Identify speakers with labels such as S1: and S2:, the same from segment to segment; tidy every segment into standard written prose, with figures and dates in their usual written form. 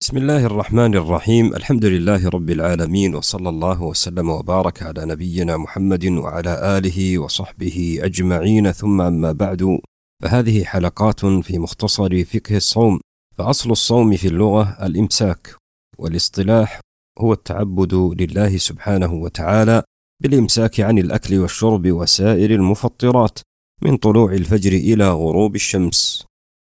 S1: بسم الله الرحمن الرحيم. الحمد لله رب العالمين، وصلى الله وسلم وبارك على نبينا محمد وعلى آله وصحبه أجمعين، ثم أما بعد، فهذه حلقات في مختصر فقه الصوم. فأصل الصوم في اللغة الإمساك، والاصطلاح هو التعبد لله سبحانه وتعالى بالإمساك عن الأكل والشرب وسائر المفطرات من طلوع الفجر إلى غروب الشمس.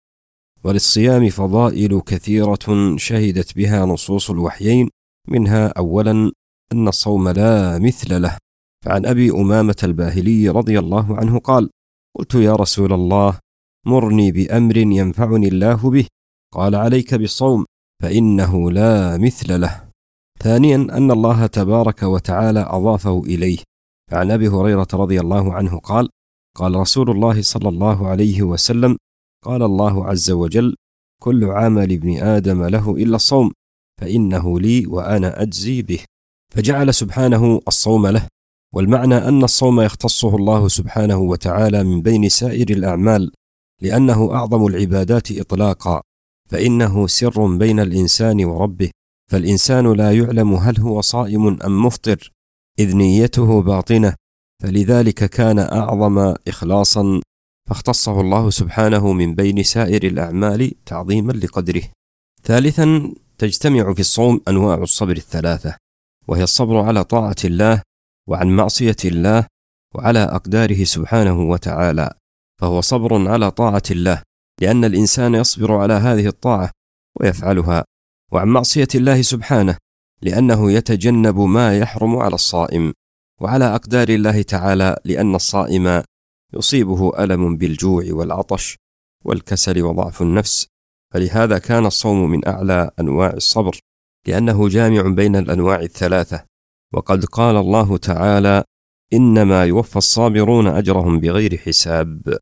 S1: وللصيام فضائل كثيرة شهدت بها نصوص الوحيين، منها أولا أن الصوم لا مثل له. فعن أبي أمامة الباهلي رضي الله عنه قال: قلت يا رسول الله، مرني بأمر ينفعني الله به. قال: عليك بالصوم فإنه لا مثل له. ثانيا أن الله تبارك وتعالى أضافه إليه. فعن أبي هريرة رضي الله عنه قال: قال رسول الله صلى الله عليه وسلم: قال الله عز وجل: كل عمل ابن آدم له إلا الصوم فإنه لي وأنا أجزي به. فجعل سبحانه الصوم له، والمعنى أن الصوم يختصه الله سبحانه وتعالى من بين سائر الأعمال، لأنه أعظم العبادات إطلاقا، فإنه سر بين الإنسان وربه، فالإنسان لا يعلم هل هو صائم أم مفطر، إذ نيته باطنة، فلذلك كان أعظم إخلاصا، فاختصه الله سبحانه من بين سائر الأعمال تعظيما لقدره. ثالثا، تجتمع في الصوم أنواع الصبر الثلاثة، وهي الصبر على طاعة الله، وعن معصية الله، وعلى أقداره سبحانه وتعالى. فهو صبر على طاعة الله، لأن الإنسان يصبر على هذه الطاعة ويفعلها، وعن معصية الله سبحانه، لأنه يتجنب ما يحرم على الصائم، وعلى أقدار الله تعالى، لأن الصائم يصيبه ألم بالجوع والعطش والكسل وضعف النفس، فلهذا كان الصوم من أعلى أنواع الصبر، لأنه جامع بين الأنواع الثلاثة. وقد قال الله تعالى: إنما يوفى الصابرون أجرهم بغير حساب.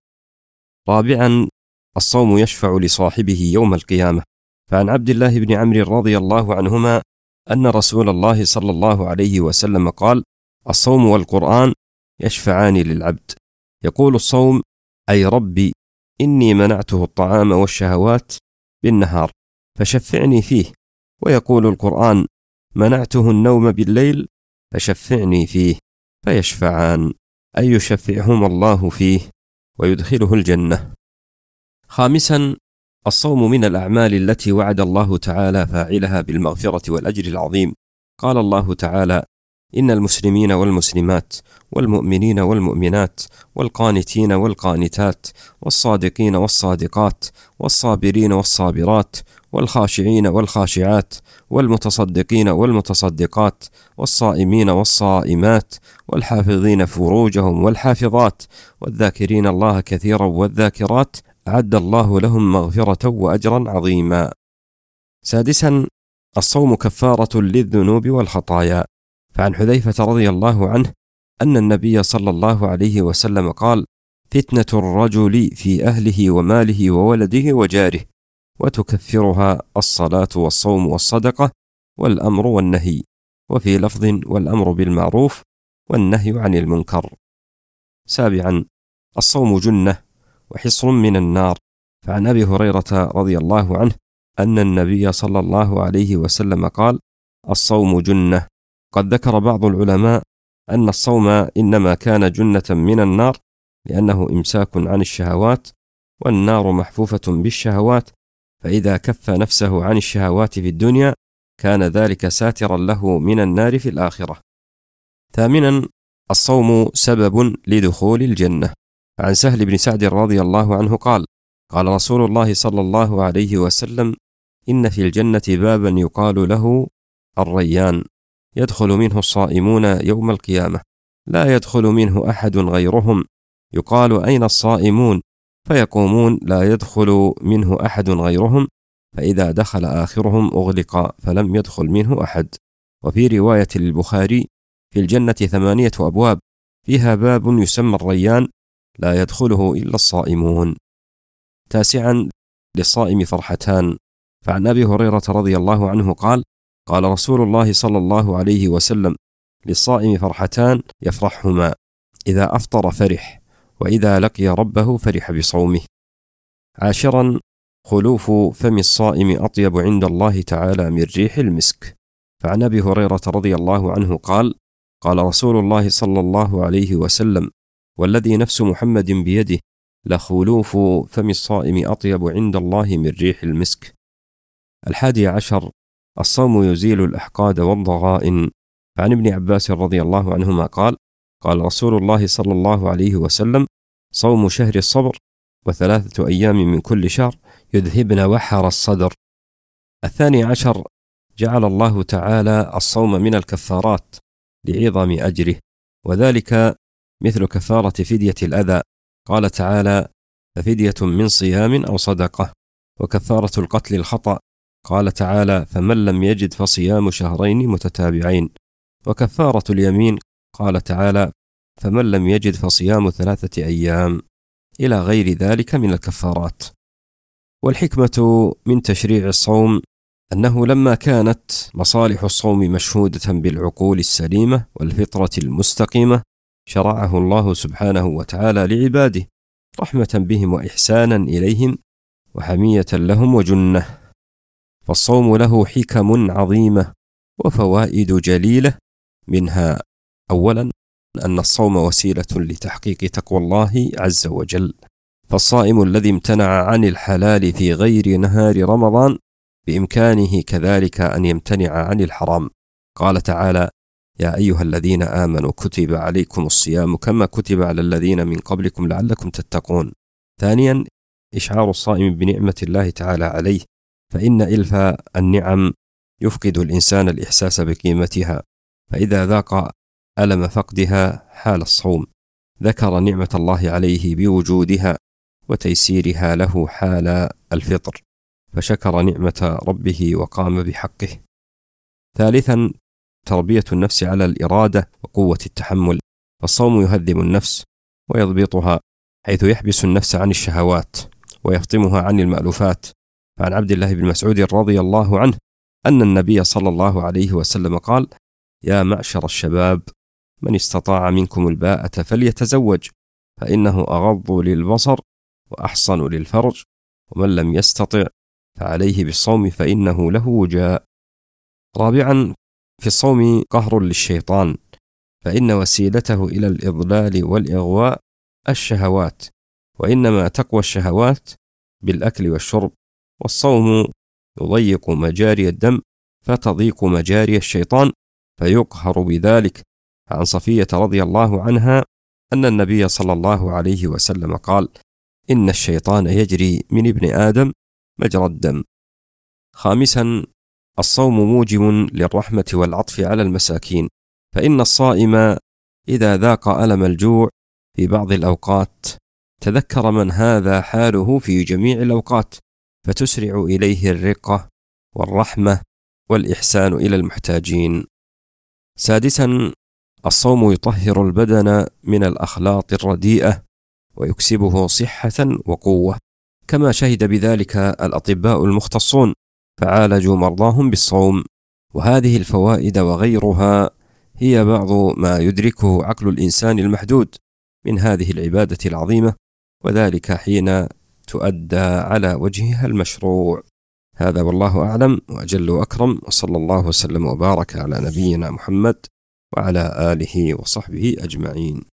S1: رابعا، الصوم يشفع لصاحبه يوم القيامة. فعن عبد الله بن عمرو رضي الله عنهما أن رسول الله صلى الله عليه وسلم قال: الصوم والقرآن يشفعان للعبد. يقول الصوم: أي ربي، إني منعته الطعام والشهوات بالنهار فشفعني فيه. ويقول القرآن: منعته النوم بالليل فشفعني فيه. فيشفعان، أي يشفعهم الله فيه ويدخله الجنة. خامسا، الصوم من الأعمال التي وعد الله تعالى فاعلها بالمغفرة والأجر العظيم. قال الله تعالى: إن المسلمين والمسلمات والمؤمنين والمؤمنات والقانتين والقانتات والصادقين والصادقات والصابرين والصابرات والخاشعين والخاشعات والمتصدقين والمتصدقات والصائمين والصائمات والحافظين فروجهم والحافظات والذاكرين الله كثيرا والذاكرات أعد الله لهم مغفرة وأجرا عظيما. سادسا، الصوم كفارة للذنوب والخطايا. فعن حذيفة رضي الله عنه أن النبي صلى الله عليه وسلم قال: فتنة الرجل في أهله وماله وولده وجاره، وتكفرها الصلاة والصوم والصدقة والأمر والنهي، وفي لفظ: والأمر بالمعروف والنهي عن المنكر. سابعا، الصوم جنة وحصن من النار. فعن أبي هريرة رضي الله عنه أن النبي صلى الله عليه وسلم قال: الصوم جنة. قد ذكر بعض العلماء أن الصوم إنما كان جنة من النار لأنه إمساك عن الشهوات، والنار محفوفة بالشهوات، فإذا كف نفسه عن الشهوات في الدنيا كان ذلك ساترا له من النار في الآخرة. ثامنا، الصوم سبب لدخول الجنة. عن سهل بن سعد رضي الله عنه قال: قال رسول الله صلى الله عليه وسلم: إن في الجنة بابا يقال له الريان، يدخل منه الصائمون يوم القيامة، لا يدخل منه أحد غيرهم، يقال: أين الصائمون؟ فيقومون: لا يدخل منه أحد غيرهم، فإذا دخل آخرهم أغلق فلم يدخل منه أحد. وفي رواية للبخاري: في الجنة 8 أبواب، فيها باب يسمى الريان، لا يدخله إلا الصائمون. تاسعا، للصائم فرحتان. فعن أبي هريرة رضي الله عنه قال: قال رسول الله صلى الله عليه وسلم: للصائم فرحتان يفرحهما، إذا أفطر فرح، وإذا لقي ربه فرح بصومه. عاشرا، خلوف فم الصائم أطيب عند الله تعالى من ريح المسك. فعن أبي هريرة رضي الله عنه قال: قال رسول الله صلى الله عليه وسلم: والذي نفس محمد بيده لخلوف فم الصائم أطيب عند الله من ريح المسك. 11. الصوم يزيل الأحقاد والضغائن. فعن ابن عباس رضي الله عنهما قال: قال رسول الله صلى الله عليه وسلم: صوم شهر الصبر 3 أيام من كل شهر يذهبن وحر الصدر. 12. جعل الله تعالى الصوم من الكفارات لعظم أجره، وذلك مثل كفارة فدية الأذى. قال تعالى: ففدية من صيام أو صدقة. وكفارة القتل الخطأ. قال تعالى: فمن لم يجد فصيام شهرين متتابعين. وكفارة اليمين. قال تعالى: فمن لم يجد فصيام 3 أيام، إلى غير ذلك من الكفارات. والحكمة من تشريع الصوم أنه لما كانت مصالح الصوم مشهودة بالعقول السليمة والفطرة المستقيمة، شرعه الله سبحانه وتعالى لعباده رحمة بهم وإحسانا إليهم وحمية لهم وجنة. فالصوم له حكم عظيمة وفوائد جليلة، منها: أولا، أن الصوم وسيلة لتحقيق تقوى الله عز وجل، فالصائم الذي امتنع عن الحلال في غير نهار رمضان بإمكانه كذلك أن يمتنع عن الحرام. قال تعالى: يا أيها الذين آمنوا كتب عليكم الصيام كما كتب على الذين من قبلكم لعلكم تتقون. ثانيا، إشعار الصائم بنعمة الله تعالى عليه، فإن إلف النعم يفقد الإنسان الإحساس بقيمتها، فإذا ذاق ألم فقدها حال الصوم ذكر نعمة الله عليه بوجودها وتيسيرها له حال الفطر، فشكر نعمة ربه وقام بحقه. ثالثا، تربية النفس على الإرادة وقوة التحمل، فالصوم يهذب النفس ويضبطها، حيث يحبس النفس عن الشهوات ويفطمها عن المألوفات. فعن عبد الله بن مسعود رضي الله عنه أن النبي صلى الله عليه وسلم قال: يا معشر الشباب، من استطاع منكم الباءة فليتزوج، فإنه أغض للبصر وأحصن للفرج، ومن لم يستطع فعليه بالصوم فإنه له وجاء. رابعا، في الصوم قهر للشيطان، فإن وسيلته إلى الإضلال والإغواء الشهوات، وإنما تقوى الشهوات بالأكل والشرب، والصوم يضيق مجاري الدم فتضيق مجاري الشيطان فيقهر بذلك. عن صفية رضي الله عنها أن النبي صلى الله عليه وسلم قال: إن الشيطان يجري من ابن آدم مجرى الدم. خامسا، الصوم موجب للرحمة والعطف على المساكين، فإن الصائم إذا ذاق ألم الجوع في بعض الأوقات تذكر من هذا حاله في جميع الأوقات، فتسرع إليه الرقة والرحمة والإحسان إلى المحتاجين. سادسا، الصوم يطهر البدن من الأخلاط الرديئة ويكسبه صحة وقوة، كما شهد بذلك الأطباء المختصون فعالجوا مرضاهم بالصوم. وهذه الفوائد وغيرها هي بعض ما يدركه عقل الإنسان المحدود من هذه العبادة العظيمة، وذلك حين تؤدى على وجهها المشروع. هذا والله أعلم وأجل وأكرم، وصلى الله وسلم وبارك على نبينا محمد وعلى آله وصحبه أجمعين.